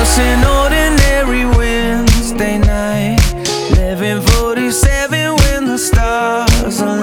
an ordinary Wednesday night, 11:47 when the stars align.